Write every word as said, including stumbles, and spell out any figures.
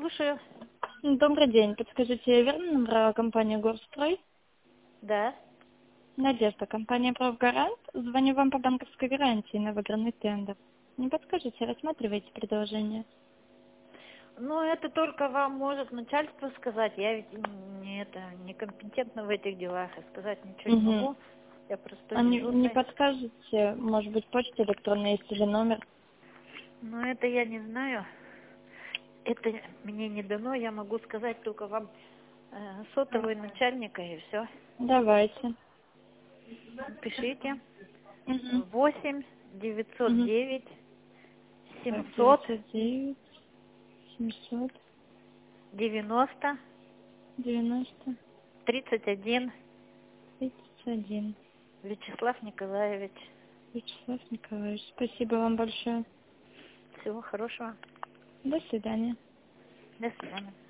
слушаю. Добрый день. Подскажите, я верно набрала компанию «Горстрой»? Да. Надежда, компания «Профгарант». Звоню вам по банковской гарантии на выигранный тендер. Не подскажете, рассматриваете предложение? Ну, это только вам может начальство сказать. Я ведь не, это, некомпетентна в этих делах. И сказать ничего не Угу. могу. Я простой А не, не дежурный. подскажете, может быть, почта электронная есть или номер? Но это я не знаю. Это мне не дано. Я могу сказать только вам э, сотовый начальника и все. Давайте. Пишите. Угу. восемь девятьсот Угу. девять Так, семьсот девятьсот девять семьсот девяносто девяносто тридцать один. тридцать один. Вячеслав Николаевич. Вячеслав Николаевич, спасибо вам большое. Всего хорошего. До свидания. До свидания.